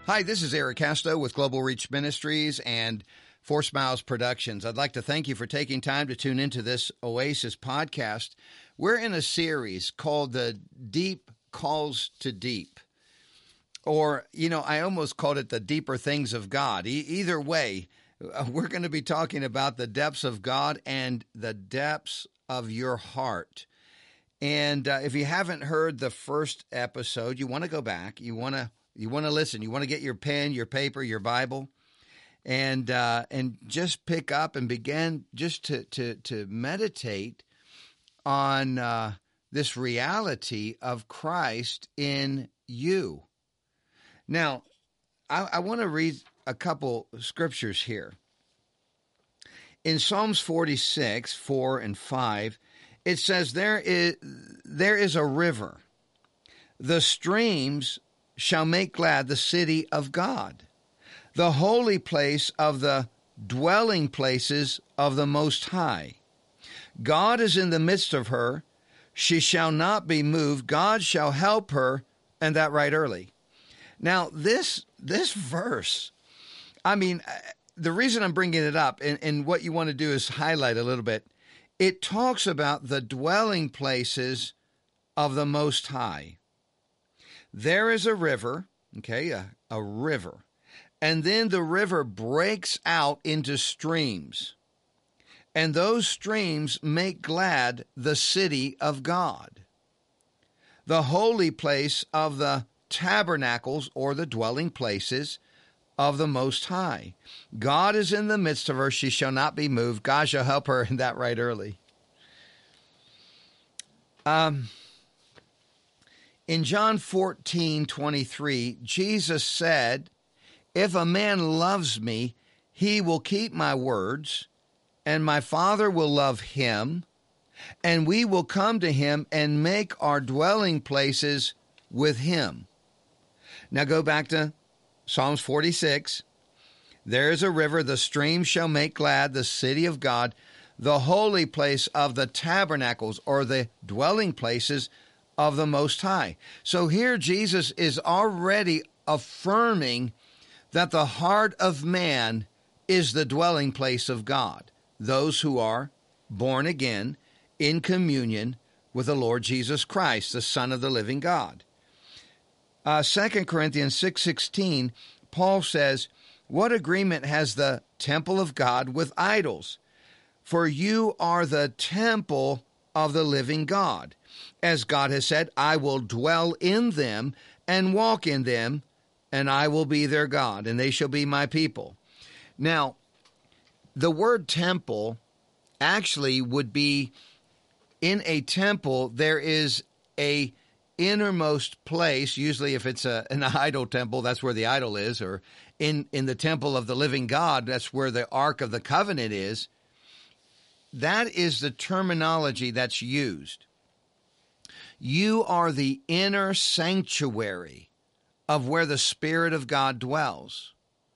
Hi, this is Eric Casto with Global Reach Ministries and Four Smiles Productions. I'd like to thank you for taking time to tune into this Oasis podcast. We're in a series called The Deep Calls to Deep. Or, I almost called it The Deeper Things of God. Either way, we're going to be talking about the depths of God and the depths of your heart. And if you haven't heard the first episode, you want to go back. You want to listen. You want to get your pen, your paper, your Bible, and just pick up and begin just to meditate on this reality of Christ in you. Now, I want to read a couple scriptures here. In Psalms 46, 4 and 5, it says, there is a river. The streams shall make glad the city of God, the holy place of the dwelling places of the Most High. God is in the midst of her. She shall not be moved. God shall help her, and that right early. Now, this verse, the reason I'm bringing it up, and what you want to do is highlight a little bit, it talks about the dwelling places of the Most High. There is a river, a river, and then the river breaks out into streams, and those streams make glad the city of God, the holy place of the tabernacles or the dwelling places of the Most High. God is in the midst of her. She shall not be moved. God shall help her, and that right early. In John 14:23, Jesus said, if a man loves me, he will keep my words, and my Father will love him, and we will come to him and make our dwelling places with him. Now go back to Psalms 46. There is a river, the stream shall make glad the city of God, the holy place of the tabernacles or the dwelling places of the Most High. So here Jesus is already affirming that the heart of man is the dwelling place of God, those who are born again in communion with the Lord Jesus Christ, the Son of the living God. 2 Corinthians 6:16, Paul says, what agreement has the temple of God with idols? For you are the temple of the living God. As God has said, I will dwell in them and walk in them, and I will be their God, and they shall be my people. Now, the word temple actually would be, in a temple, there is a innermost place. Usually if it's an idol temple, that's where the idol is, or in the temple of the living God, that's where the Ark of the Covenant is. That is the terminology that's used. You are the inner sanctuary of where the Spirit of God dwells.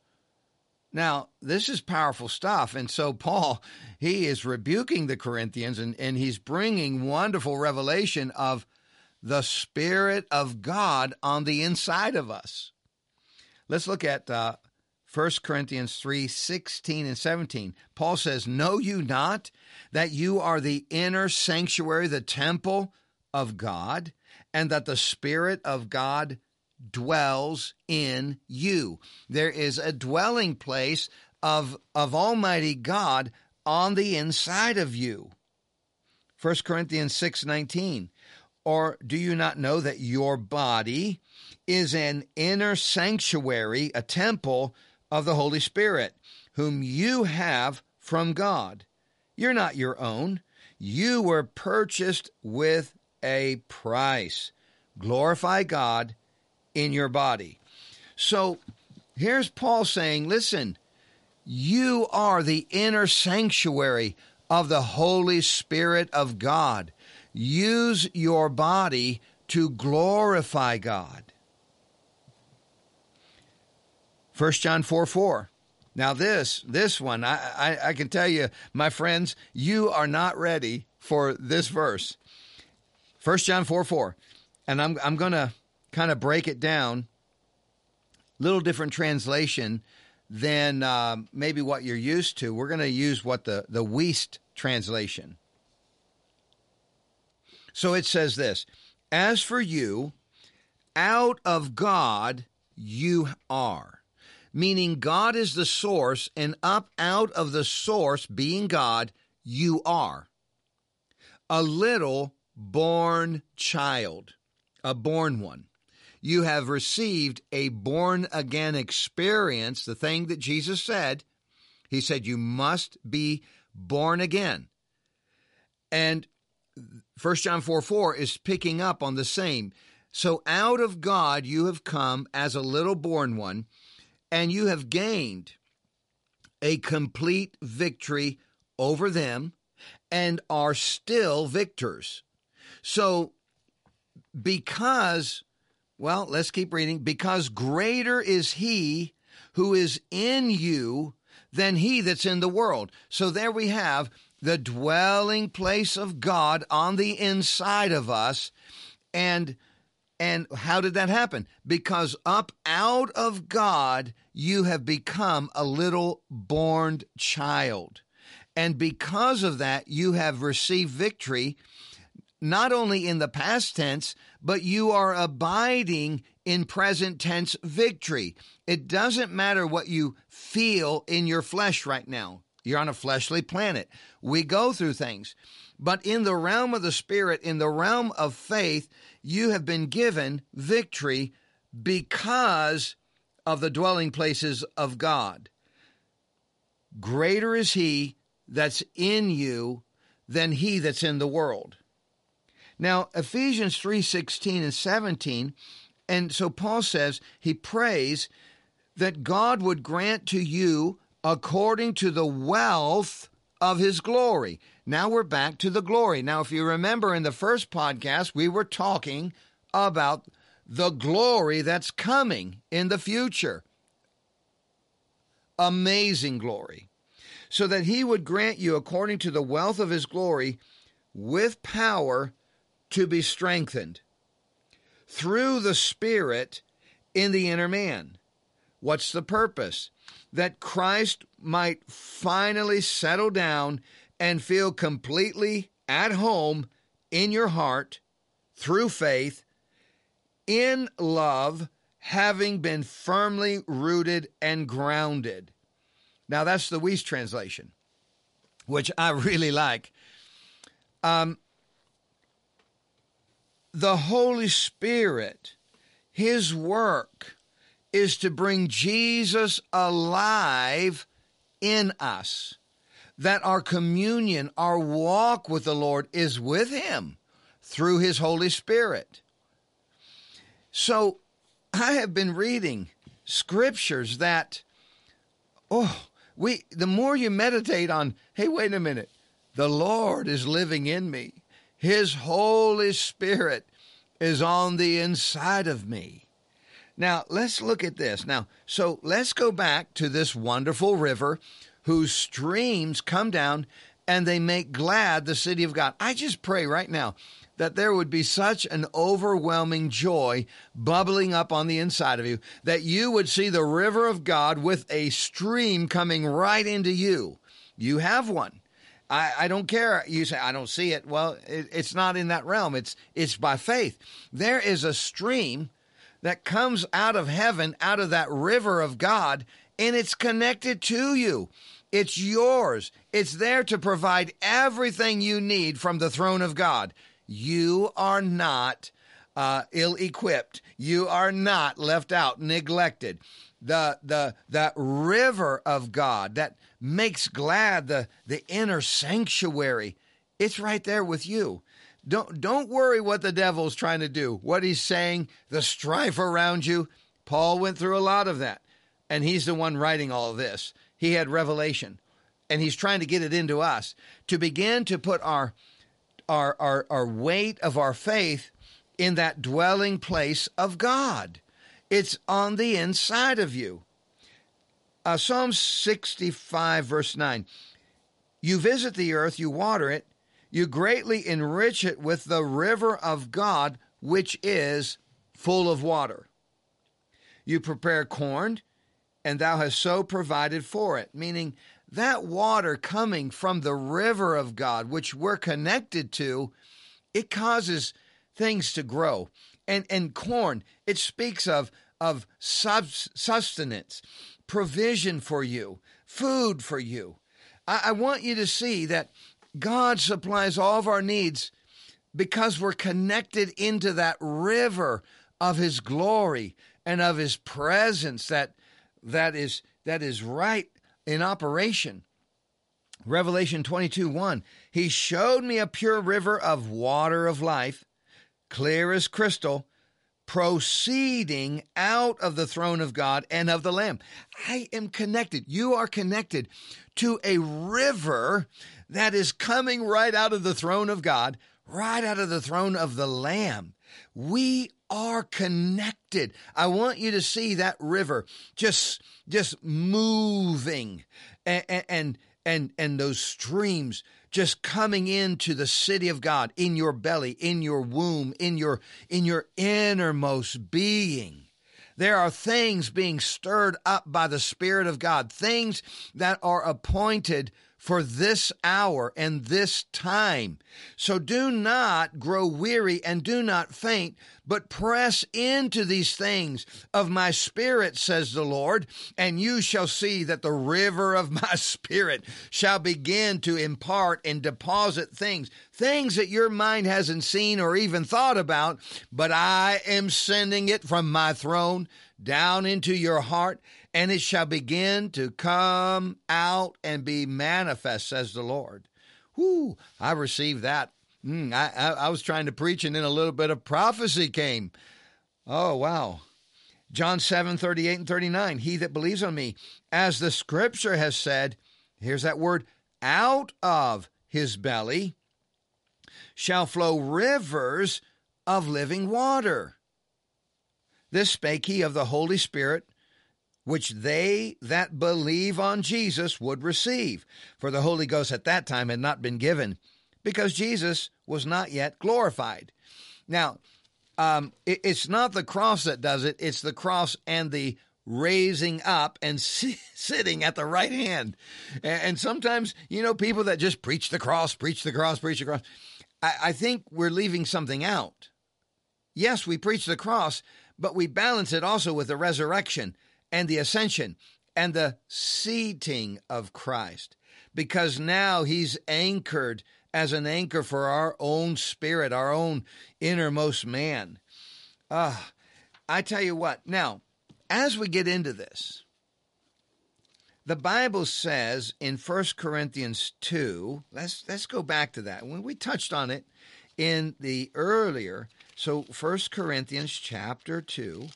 Now, this is powerful stuff. And so Paul, he is rebuking the Corinthians, and he's bringing wonderful revelation of the Spirit of God on the inside of us. Let's look at 1 Corinthians 3:16 and 17. Paul says, know you not that you are the inner sanctuary, the temple of God, and that the Spirit of God dwells in you? There is a dwelling place of Almighty God on the inside of you. 1 Corinthians 6:19. Or do you not know that your body is an inner sanctuary, a temple of the Holy Spirit, whom you have from God? You're not your own. You were purchased with a price. Glorify God in your body. So here's Paul saying, listen, you are the inner sanctuary of the Holy Spirit of God. Use your body to glorify God. 1 John 4:4. Now this one, I can tell you, my friends, you are not ready for this verse. 1 John 4:4. And I'm going to kind of break it down Little different translation than maybe what you're used to. We're going to use what the Wuest translation. So it says this, as for you, out of God you are. Meaning God is the source, and up out of the source, being God, you are. A little born child, a born one. You have received a born-again experience, the thing that Jesus said. He said, you must be born again. And 1 John 4:4 is picking up on the same. So out of God you have come as a little born one, and you have gained a complete victory over them and are still victors. So because, well, let's keep reading. Because greater is he who is in you than he that's in the world. So there we have the dwelling place of God on the inside of us. And how did that happen? Because up out of God, you have become a little born child. And because of that, you have received victory, not only in the past tense, but you are abiding in present tense victory. It doesn't matter what you feel in your flesh right now. You're on a fleshly planet. We go through things. But in the realm of the Spirit, in the realm of faith, you have been given victory because of the dwelling places of God. Greater is he that's in you than he that's in the world. Now, Ephesians 3:16 and 17, and so Paul says, he prays that God would grant to you according to the wealth of his glory. Now we're back to the glory. Now, if you remember in the first podcast, we were talking about the glory that's coming in the future. Amazing glory. So that he would grant you according to the wealth of his glory with power to be strengthened through the Spirit in the inner man. What's the purpose? That Christ might finally settle down and feel completely at home in your heart through faith, in love, having been firmly rooted and grounded. Now, that's the Wuest translation, which I really like. The Holy Spirit, his work is to bring Jesus alive in us, that our communion, our walk with the Lord is with him through his Holy Spirit. So I have been reading scriptures that, the more you meditate on, hey, wait a minute, the Lord is living in me. His Holy Spirit is on the inside of me. Now, let's look at this. Now, so let's go back to this wonderful river whose streams come down and they make glad the city of God. I just pray right now that there would be such an overwhelming joy bubbling up on the inside of you, that you would see the river of God with a stream coming right into you. You have one. I don't care. You say, I don't see it. Well, it's not in that realm. It's by faith. There is a stream that comes out of heaven, out of that river of God, and it's connected to you. It's yours. It's there to provide everything you need from the throne of God. You are not ill-equipped. You are not left out, neglected. That river of God that makes glad the inner sanctuary, it's right there with you. Don't worry what the devil's trying to do, what he's saying, the strife around you. Paul went through a lot of that, and he's the one writing all of this. He had revelation, and he's trying to get it into us to begin to put our weight of our faith in that dwelling place of God. It's on the inside of you. Psalm 65, verse 9. You visit the earth, you water it, you greatly enrich it with the river of God, which is full of water. You prepare corn, and thou hast so provided for it. Meaning that water coming from the river of God, which we're connected to, it causes things to grow. And corn, it speaks of sustenance, provision for you, food for you. I want you to see that God supplies all of our needs because we're connected into that river of his glory and of his presence that is right in operation. Revelation 22:1, he showed me a pure river of water of life, clear as crystal, proceeding out of the throne of God and of the Lamb. I am connected. You are connected to a river that is coming right out of the throne of God, right out of the throne of the Lamb. We are connected. I want you to see that river just moving and those streams just coming into the city of God, in your belly, in your womb, in your innermost being. There are things being stirred up by the Spirit of God, things that are appointed for this hour and this time. So do not grow weary and do not faint, but press into these things of my Spirit, says the Lord, and you shall see that the river of my Spirit shall begin to impart and deposit things that your mind hasn't seen or even thought about, but I am sending it from my throne down into your heart, and it shall begin to come out and be manifest, says the Lord. Whoo, I received that. I was trying to preach, and then a little bit of prophecy came. Oh, wow. John 7:38 and 39, he that believes on me, as the scripture has said, here's that word, out of his belly shall flow rivers of living water. This spake he of the Holy Spirit, which they that believe on Jesus would receive. For the Holy Ghost at that time had not been given, because Jesus was not yet glorified. Now, it's not the cross that does it. It's the cross and the raising up and sitting at the right hand. And sometimes, people that just preach the cross. I think we're leaving something out. Yes, we preach the cross, but we balance it also with the resurrection and the ascension and the seating of Christ, because now he's anchored as an anchor for our own spirit, our own innermost man. I tell you what, now, as we get into this, the Bible says in 1 Corinthians 2, let's go back to that. When we touched on it in the earlier, so 1 Corinthians chapter 2,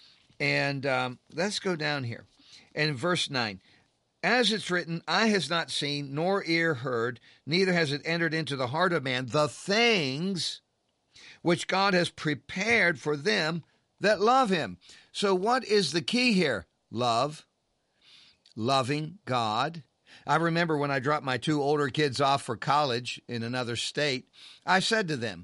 and let's go down here. And verse 9, as it's written, eye has not seen, nor ear heard, neither has it entered into the heart of man, the things which God has prepared for them that love him. So what is the key here? Love, loving God. I remember when I dropped my two older kids off for college in another state, I said to them,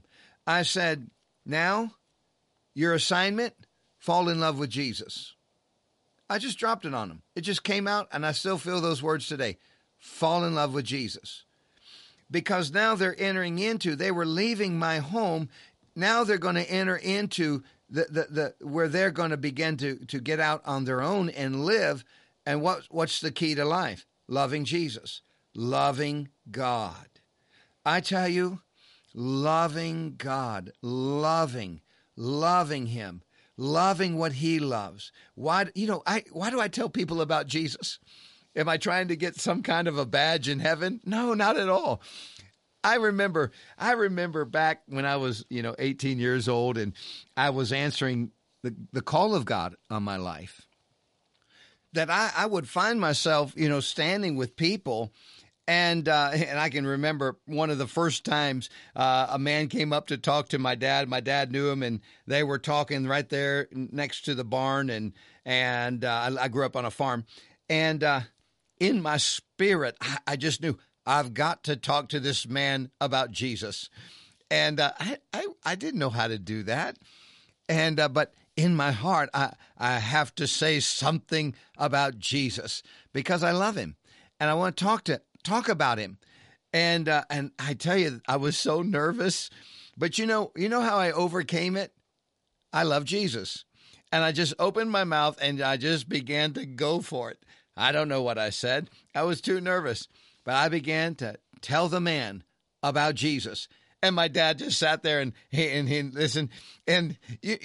now, your assignment, fall in love with Jesus. I just dropped it on them. It just came out, and I still feel those words today. Fall in love with Jesus. Because now they're entering into, they were leaving my home. Now they're going to enter into the where they're going to begin to get out on their own and live. And what's the key to life? Loving Jesus. Loving God. I tell you, loving God, loving him, loving what he loves. Why do I tell people about Jesus? Am I trying to get some kind of a badge in heaven? No, not at all. I remember back when I was, 18 years old, and I was answering the call of God on my life, that I would find myself, standing with people. And I can remember one of the first times a man came up to talk to my dad. My dad knew him, and they were talking right there next to the barn. And I grew up on a farm. And in my spirit, I just knew I've got to talk to this man about Jesus. And I didn't know how to do that. And but in my heart, I have to say something about Jesus because I love him and I want to talk about him. And I tell you, I was so nervous, but you know how I overcame it? I love Jesus. And I just opened my mouth and I just began to go for it. I don't know what I said. I was too nervous, but I began to tell the man about Jesus. And my dad just sat there and he listened. And,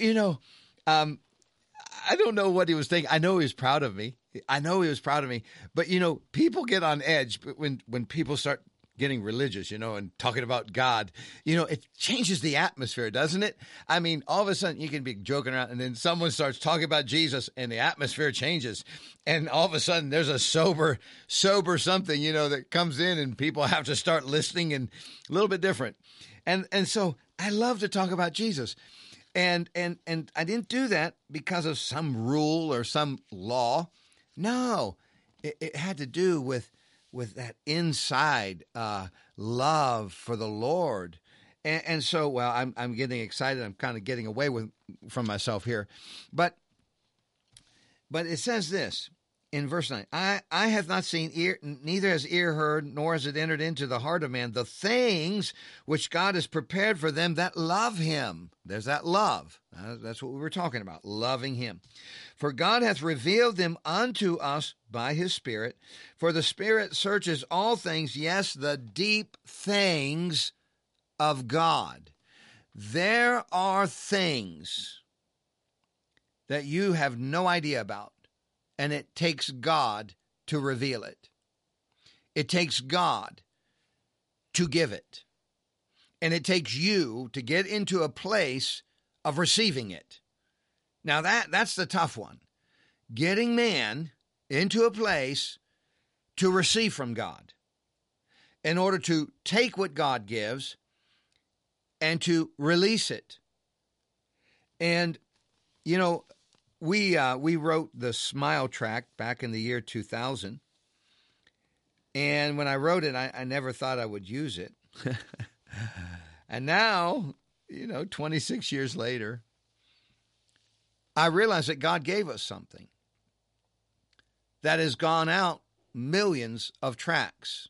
I don't know what he was thinking. I know he was proud of me. But, people get on edge when people start getting religious, and talking about God, it changes the atmosphere, doesn't it? I mean, all of a sudden you can be joking around and then someone starts talking about Jesus and the atmosphere changes. And all of a sudden there's a sober something, that comes in and people have to start listening and a little bit different. And so I love to talk about Jesus. And I didn't do that because of some rule or some law. No, it had to do with that inside love for the Lord. And so, well, I'm getting excited. I'm kind of getting away from myself here. But it says this in verse 9, I have not seen, neither has ear heard, nor has it entered into the heart of man, the things which God has prepared for them that love him. There's that love. That's what we were talking about, loving him. For God hath revealed them unto us by his Spirit. For the Spirit searches all things, yes, the deep things of God. There are things that you have no idea about, and it takes God to reveal it. It takes God to give it. And it takes you to get into a place of receiving it. Now that's the tough one. Getting man into a place to receive from God in order to take what God gives and to release it. And, we wrote the Smile Tract back in the year 2000. And when I wrote it, I never thought I would use it. And now, 26 years later, I realize that God gave us something that has gone out millions of tracts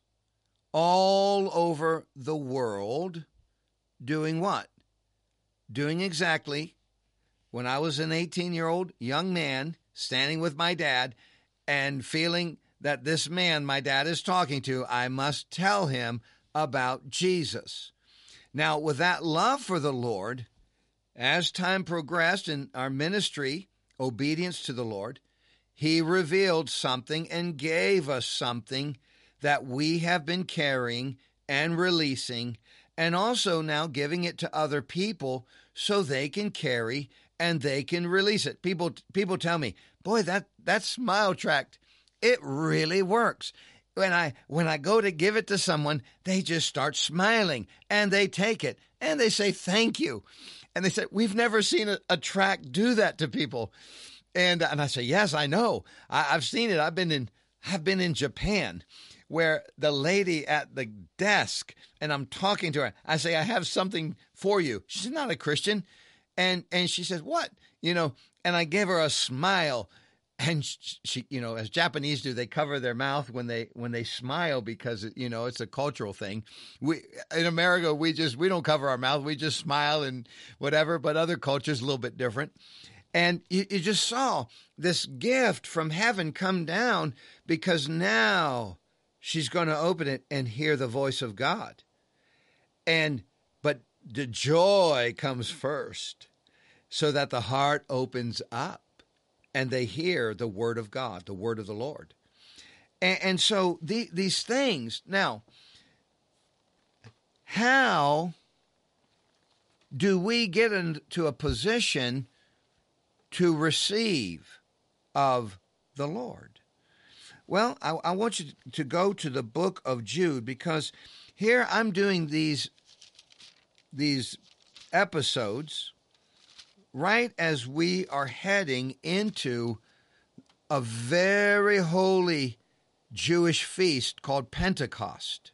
all over the world doing what? Doing exactly when I was an 18-year-old young man standing with my dad and feeling that this man my dad is talking to, I must tell him about Jesus. Now, with that love for the Lord, as time progressed in our ministry, obedience to the Lord, he revealed something and gave us something that we have been carrying and releasing, and also now giving it to other people so they can carry and they can release it. People tell me, boy, that Smile Tract, it really works. When I go to give it to someone, they just start smiling and they take it and they say thank you. And they say, we've never seen a tract do that to people. And I say, yes, I know. I've seen it. I've been in Japan, where the lady at the desk, and I'm talking to her. I say, I have something for you. She's not a Christian. And she says, what? And I give her a smile. And she, as Japanese do, they cover their mouth when they smile because, it's a cultural thing. In America, we don't cover our mouth. We just smile and whatever, but other cultures a little bit different. And you just saw this gift from heaven come down because now she's going to open it and hear the voice of God. But the joy comes first so that the heart opens up. And they hear the word of God, the word of the Lord. And so these things, now, how do we get into a position to receive of the Lord? Well, I want you to go to the book of Jude, because here I'm doing these episodes right as we are heading into a very holy Jewish feast called Pentecost.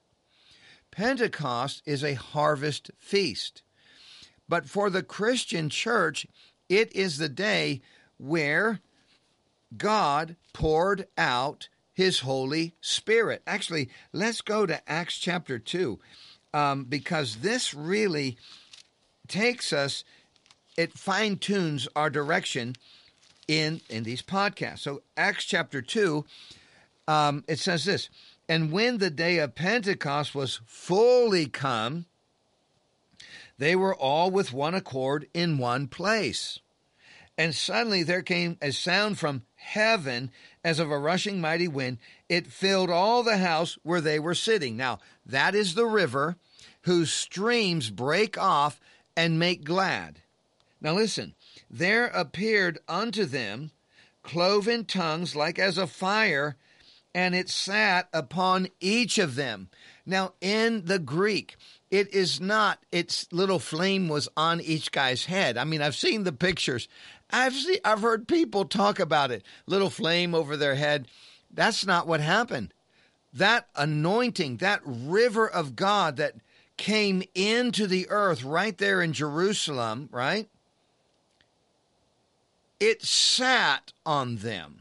Pentecost is a harvest feast. But for the Christian church, It is the day where God poured out his Holy Spirit. Actually, let's go to Acts chapter 2, because this really takes us, it fine-tunes our direction in these podcasts. So Acts chapter 2, it says this, and when the day of Pentecost was fully come, they were all with one accord in one place. And suddenly there came a sound from heaven as of a rushing mighty wind. It filled all the house where they were sitting. Now, that is the river whose streams break off and make glad. Now listen, there appeared unto them cloven tongues like as a fire, and it sat upon each of them. Now, in the Greek, it is not, its little flame was on each guy's head. I mean, I've seen the pictures. I've heard people talk about it. Little flame over their head. That's not what happened. That anointing, that river of God that came into the earth right there in Jerusalem, right? It sat on them.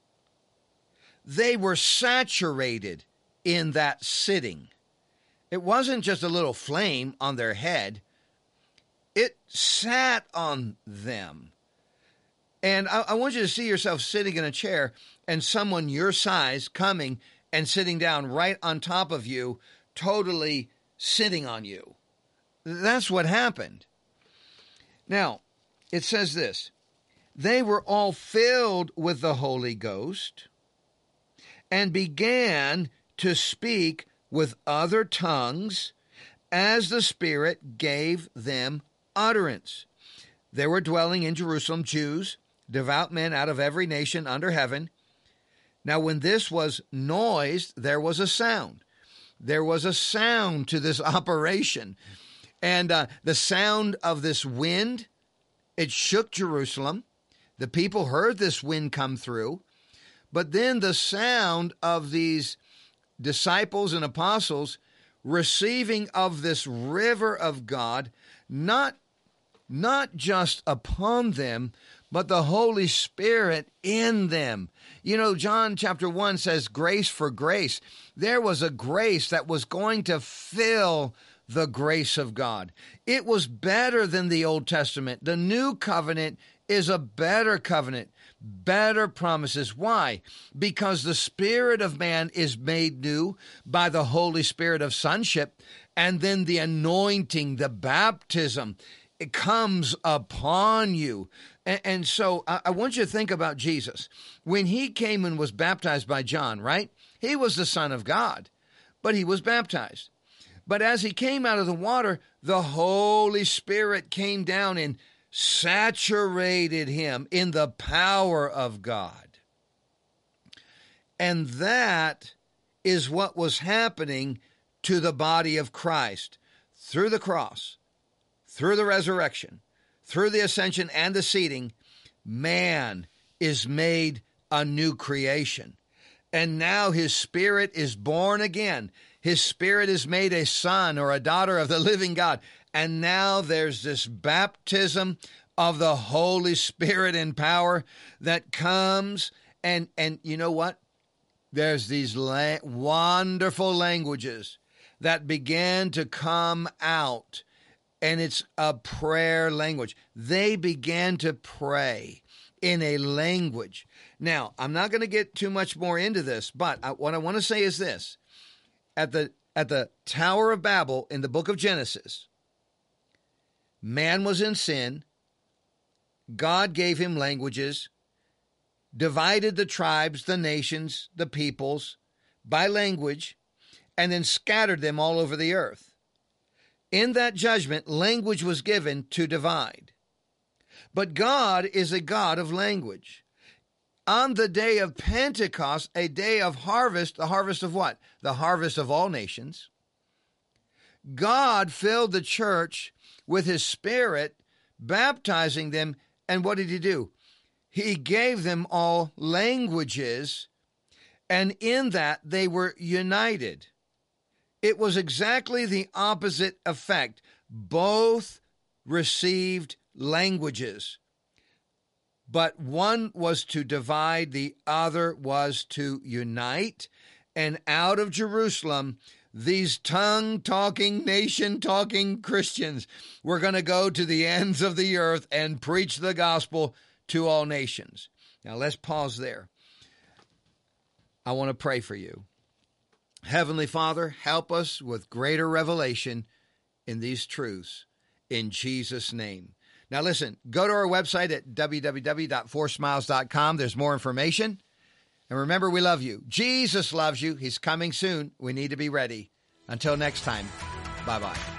They were saturated in that sitting. It wasn't just a little flame on their head. It sat on them. And I want you to see yourself sitting in a chair and someone your size coming and sitting down right on top of you, totally sitting on you. That's what happened. Now, it says this, they were all filled with the Holy Ghost and began to speak with other tongues as the Spirit gave them utterance. There were dwelling in Jerusalem Jews, devout men out of every nation under heaven. Now when this was noised, there was a sound. There was a sound to this operation. And the sound of this wind, it shook Jerusalem. The people heard this wind come through. But then the sound of these disciples and apostles receiving of this river of God, not just upon them, but the Holy Spirit in them. You know, John chapter 1 says grace for grace. There was a grace that was going to fill the grace of God. It was better than the Old Testament. The new covenant is a better covenant, better promises. Why? Because the spirit of man is made new by the Holy Spirit of sonship, and then the anointing, the baptism, it comes upon you. And so I want you to think about Jesus. When he came and was baptized by John, right? He was the Son of God, but he was baptized. But as he came out of the water, the Holy Spirit came down and saturated him in the power of God. And that is what was happening to the body of Christ through the cross, through the resurrection, through the ascension and the seating. Man is made a new creation. And now his spirit is born again. His spirit is made a son or a daughter of the living God. And now there's this baptism of the Holy Spirit in power that comes. And you know what? There's these wonderful languages that began to come out. And it's a prayer language. They began to pray in a language. Now, I'm not going to get too much more into this, but what I want to say is this. At the Tower of Babel in the book of Genesis, man was in sin. God gave him languages, divided the tribes, the nations, the peoples by language, and then scattered them all over the earth. In that judgment, language was given to divide. But God is a God of language. On the day of Pentecost, a day of harvest, the harvest of what? The harvest of all nations. God filled the church with his Spirit, baptizing them. And what did he do? He gave them all languages, and in that they were united. It was exactly the opposite effect. Both received languages. but one was to divide, the other was to unite. And out of Jerusalem, these tongue-talking, nation-talking Christians were going to go to the ends of the earth and preach the gospel to all nations. Now, let's pause there. I want to pray for you. Heavenly Father, help us with greater revelation in these truths. In Jesus' name. Now listen, go to our website at www.foursmiles.com. There's more information. And remember, we love you. Jesus loves you. He's coming soon. We need to be ready. Until next time, bye-bye.